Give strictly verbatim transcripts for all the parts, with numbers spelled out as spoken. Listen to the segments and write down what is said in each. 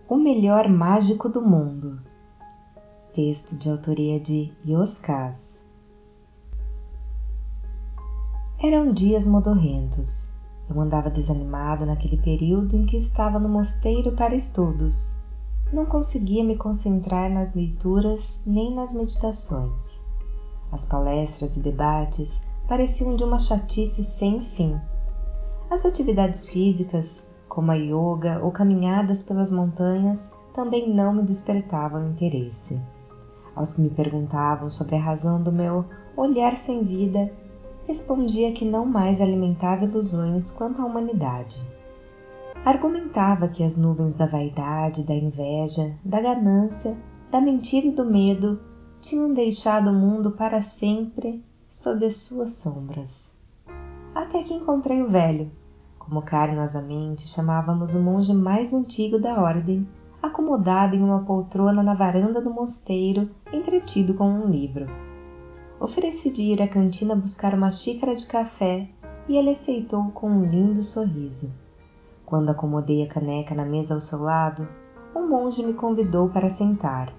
O melhor mágico do mundo. Texto de autoria de Yoskaz. Eram dias modorrentos. Eu andava desanimado naquele período em que estava no mosteiro para estudos. Não conseguia me concentrar nas leituras nem nas meditações. As palestras e debates pareciam de uma chatice sem fim. As atividades físicas, como a yoga ou caminhadas pelas montanhas, também não me despertavam interesse. Aos que me perguntavam sobre a razão do meu olhar sem vida, respondia que não mais alimentava ilusões quanto à humanidade. Argumentava que as nuvens da vaidade, da inveja, da ganância, da mentira e do medo tinham deixado o mundo para sempre sob as suas sombras. Até que encontrei o velho, como carinhosamente chamávamos o monge mais antigo da ordem, acomodado em uma poltrona na varanda do mosteiro, entretido com um livro. Ofereci de ir à cantina buscar uma xícara de café e ele aceitou com um lindo sorriso. Quando acomodei a caneca na mesa ao seu lado, o monge me convidou para sentar.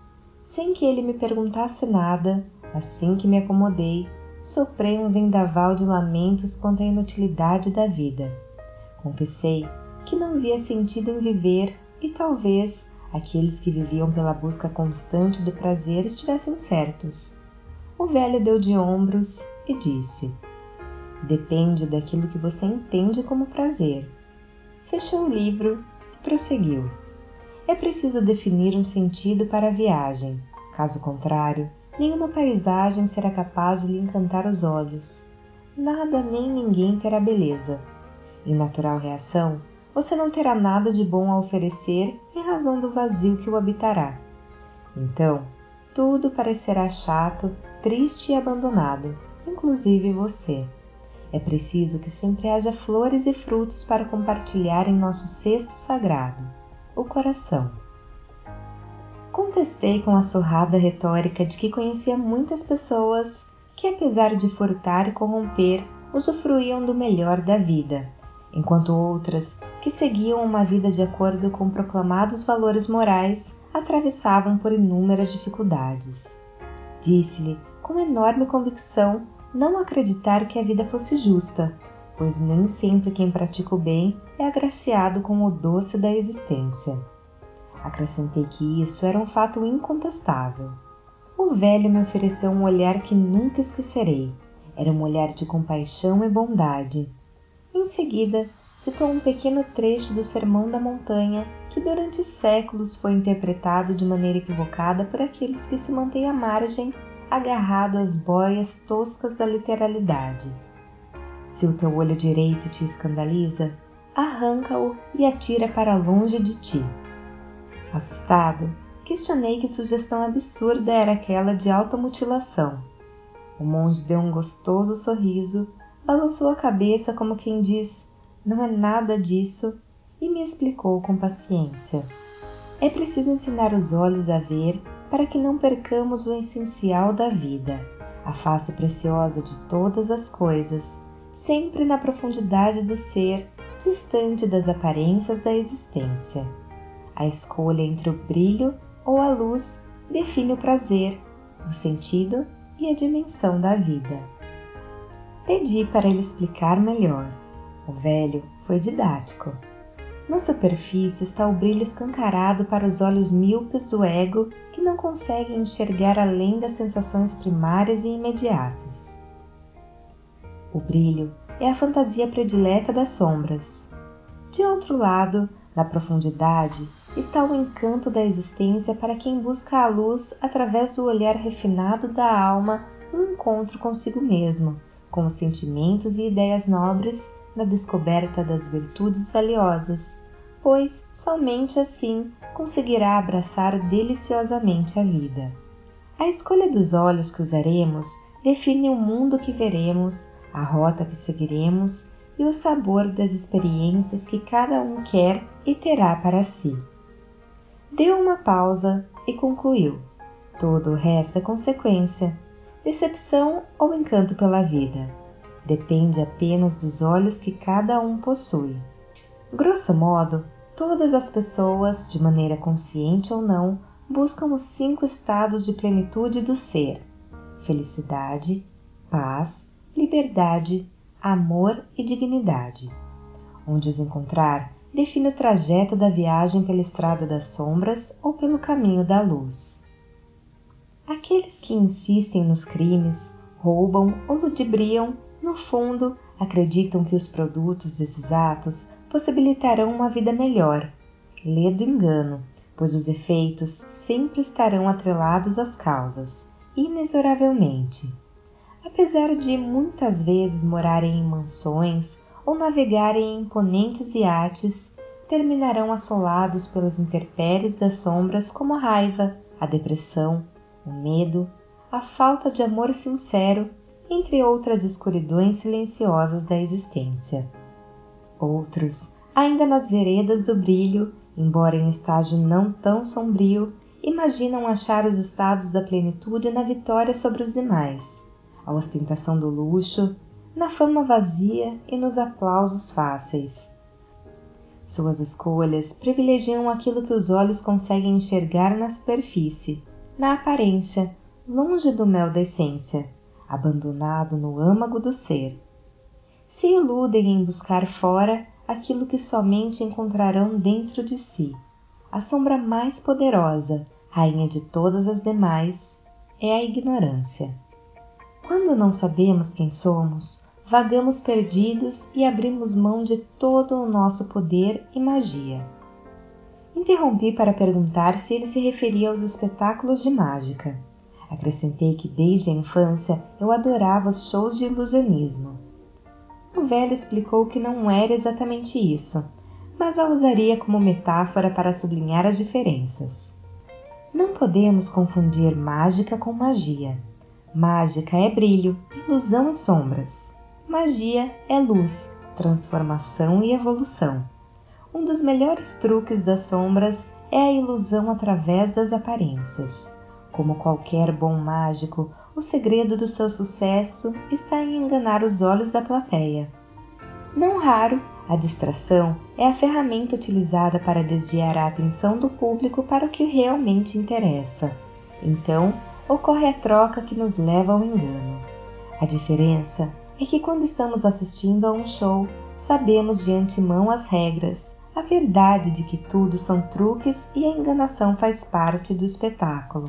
Sem que ele me perguntasse nada, assim que me acomodei, soprei um vendaval de lamentos quanto à inutilidade da vida. Confessei que não via sentido em viver e talvez aqueles que viviam pela busca constante do prazer estivessem certos. O velho deu de ombros e disse: "Depende daquilo que você entende como prazer." Fechou o livro e prosseguiu: "É preciso definir um sentido para a viagem. Caso contrário, nenhuma paisagem será capaz de lhe encantar os olhos. Nada nem ninguém terá beleza. Em natural reação, você não terá nada de bom a oferecer em razão do vazio que o habitará. Então, tudo parecerá chato, triste e abandonado, inclusive você. É preciso que sempre haja flores e frutos para compartilhar em nosso cesto sagrado, o coração." Contestei com a surrada retórica de que conhecia muitas pessoas que, apesar de furtar e corromper, usufruíam do melhor da vida, enquanto outras, que seguiam uma vida de acordo com proclamados valores morais, atravessavam por inúmeras dificuldades. Disse-lhe, com enorme convicção, não acreditar que a vida fosse justa, pois nem sempre quem pratica o bem é agraciado com o doce da existência. Acrescentei que isso era um fato incontestável. O velho me ofereceu um olhar que nunca esquecerei. Era um olhar de compaixão e bondade. Em seguida, citou um pequeno trecho do Sermão da Montanha que durante séculos foi interpretado de maneira equivocada por aqueles que se mantêm à margem, agarrado às boias toscas da literalidade. Se o teu olho direito te escandaliza, arranca-o e atira para longe de ti. Assustado, questionei que sugestão absurda era aquela de automutilação. O monge deu um gostoso sorriso, balançou a cabeça como quem diz: "Não é nada disso", e me explicou com paciência. É preciso ensinar os olhos a ver para que não percamos o essencial da vida, a face preciosa de todas as coisas, sempre na profundidade do ser, distante das aparências da existência. A escolha entre o brilho ou a luz define o prazer, o sentido e a dimensão da vida. Pedi para ele explicar melhor. O velho foi didático. Na superfície está o brilho escancarado para os olhos míopes do ego que não conseguem enxergar além das sensações primárias e imediatas. O brilho é a fantasia predileta das sombras. De outro lado, na profundidade, está o encanto da existência para quem busca a luz através do olhar refinado da alma no encontro consigo mesmo, com os sentimentos e ideias nobres na descoberta das virtudes valiosas, pois somente assim conseguirá abraçar deliciosamente a vida. A escolha dos olhos que usaremos define o mundo que veremos, a rota que seguiremos e o sabor das experiências que cada um quer e terá para si. Deu uma pausa e concluiu: "Todo o resto é consequência, decepção ou encanto pela vida. Depende apenas dos olhos que cada um possui." Grosso modo, Todas as pessoas, de maneira consciente ou não, buscam os cinco estados de plenitude do ser: felicidade, paz, liberdade, amor e dignidade. Onde os encontrar, define o trajeto da viagem pela estrada das sombras ou pelo caminho da luz. Aqueles que insistem nos crimes, roubam ou ludibriam, no fundo, acreditam que os produtos desses atos possibilitarão uma vida melhor. Lê do engano, pois os efeitos sempre estarão atrelados às causas, inexoravelmente. Apesar de muitas vezes morarem em mansões ou navegarem em imponentes iates, terminarão assolados pelas intempéries das sombras como a raiva, a depressão, o medo, a falta de amor sincero, entre outras escuridões silenciosas da existência. Outros, ainda nas veredas do brilho, embora em estágio não tão sombrio, imaginam achar os estados da plenitude na vitória sobre os demais, a ostentação do luxo, na fama vazia e nos aplausos fáceis. Suas escolhas privilegiam aquilo que os olhos conseguem enxergar na superfície, na aparência, longe do mel da essência, abandonado no âmago do ser. Se iludem em buscar fora aquilo que somente encontrarão dentro de si. A sombra mais poderosa, rainha de todas as demais, é a ignorância. Quando não sabemos quem somos, vagamos perdidos e abrimos mão de todo o nosso poder e magia. Interrompi para perguntar se ele se referia aos espetáculos de mágica. Acrescentei que desde a infância eu adorava os shows de ilusionismo. O velho explicou que não era exatamente isso, mas a usaria como metáfora para sublinhar as diferenças. Não podemos confundir mágica com magia. Mágica é brilho, ilusão e sombras. Magia é luz, transformação e evolução. Um dos melhores truques das sombras é a ilusão através das aparências. Como qualquer bom mágico, o segredo do seu sucesso está em enganar os olhos da plateia. Não raro, a distração é a ferramenta utilizada para desviar a atenção do público para o que realmente interessa. Então, ocorre a troca que nos leva ao engano. A diferença é que quando estamos assistindo a um show, sabemos de antemão as regras, a verdade de que tudo são truques e a enganação faz parte do espetáculo.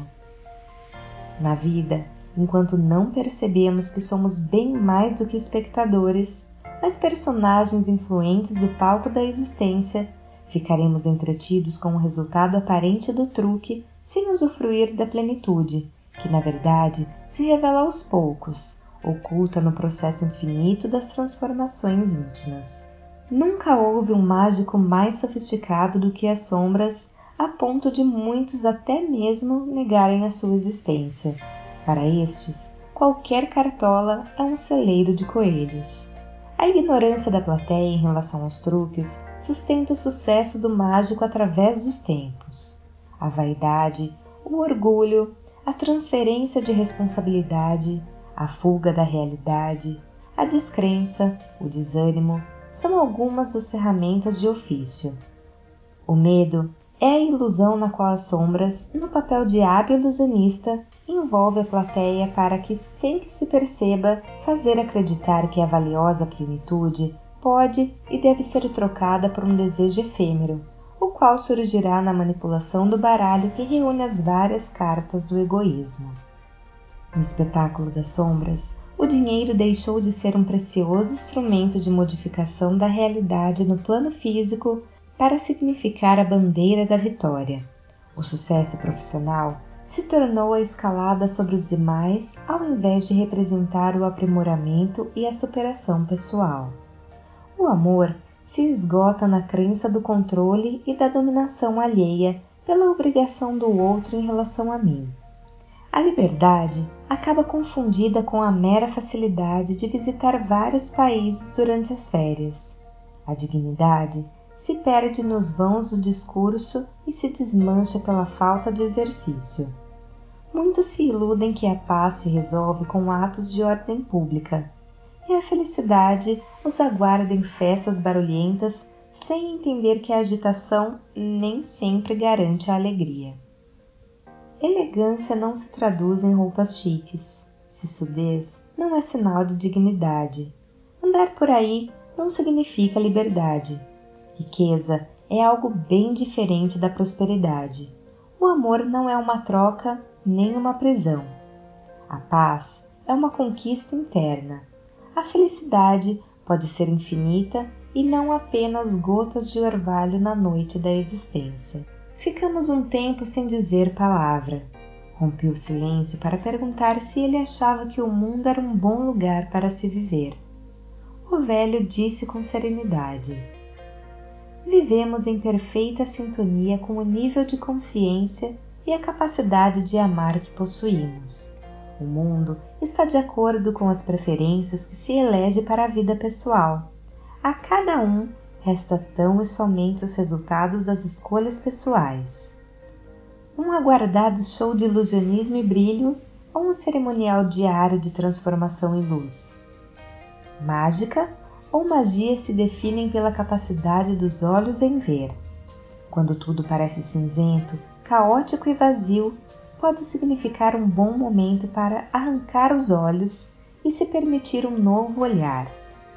Na vida, enquanto não percebemos que somos bem mais do que espectadores, mas personagens influentes do palco da existência, ficaremos entretidos com o resultado aparente do truque sem usufruir da plenitude, que na verdade se revela aos poucos, oculta no processo infinito das transformações íntimas. Nunca houve um mágico mais sofisticado do que as sombras, a ponto de muitos até mesmo negarem a sua existência. Para estes, qualquer cartola é um celeiro de coelhos. A ignorância da plateia em relação aos truques sustenta o sucesso do mágico através dos tempos. A vaidade, o orgulho, a transferência de responsabilidade, a fuga da realidade, a descrença, o desânimo, são algumas das ferramentas de ofício. O medo é a ilusão na qual as sombras, no papel de hábil ilusionista, envolve a plateia para que, sem que se perceba, fazer acreditar que a valiosa plenitude pode e deve ser trocada por um desejo efêmero, o qual surgirá na manipulação do baralho que reúne as várias cartas do egoísmo. No espetáculo das sombras, o dinheiro deixou de ser um precioso instrumento de modificação da realidade no plano físico para significar a bandeira da vitória. O sucesso profissional se tornou a escalada sobre os demais ao invés de representar o aprimoramento e a superação pessoal. O amor se esgota na crença do controle e da dominação alheia pela obrigação do outro em relação a mim. A liberdade acaba confundida com a mera facilidade de visitar vários países durante as férias. A dignidade se perde nos vãos do discurso e se desmancha pela falta de exercício. Muitos se iludem que a paz se resolve com atos de ordem pública, e a felicidade os aguarda em festas barulhentas sem entender que a agitação nem sempre garante a alegria. Elegância não se traduz em roupas chiques. Sisudez não é sinal de dignidade. Andar por aí não significa liberdade. Riqueza é algo bem diferente da prosperidade. O amor não é uma troca nem uma prisão. A paz é uma conquista interna. A felicidade pode ser infinita e não apenas gotas de orvalho na noite da existência. Ficamos um tempo sem dizer palavra. Rompi o silêncio para perguntar se ele achava que o mundo era um bom lugar para se viver. O velho disse com serenidade: vivemos em perfeita sintonia com o nível de consciência e a capacidade de amar que possuímos. O mundo está de acordo com as preferências que se elege para a vida pessoal. A cada um resta tão e somente os resultados das escolhas pessoais. Um aguardado show de ilusionismo e brilho ou um cerimonial diário de transformação em luz? Mágica ou magia se definem pela capacidade dos olhos em ver. Quando tudo parece cinzento, caótico e vazio, pode significar um bom momento para arrancar os olhos e se permitir um novo olhar.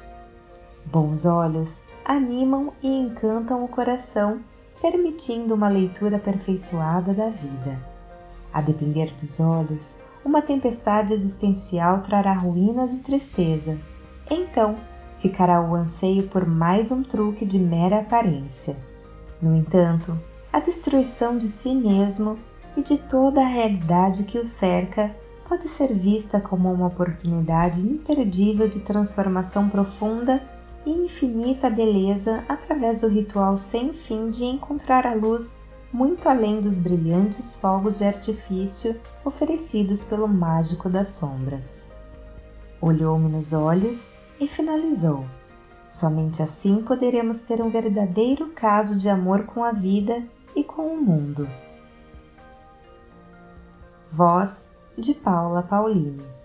Bons olhos animam e encantam o coração, permitindo uma leitura aperfeiçoada da vida. A depender dos olhos, uma tempestade existencial trará ruínas e tristeza. Então, ficará o anseio por mais um truque de mera aparência. No entanto, a destruição de si mesmo e de toda a realidade que o cerca pode ser vista como uma oportunidade imperdível de transformação profunda e infinita beleza através do ritual sem fim de encontrar a luz muito além dos brilhantes fogos de artifício oferecidos pelo mágico das sombras. Olhou-me nos olhos e finalizou: somente assim poderemos ter um verdadeiro caso de amor com a vida e com o mundo. Voz de Paula Paulini.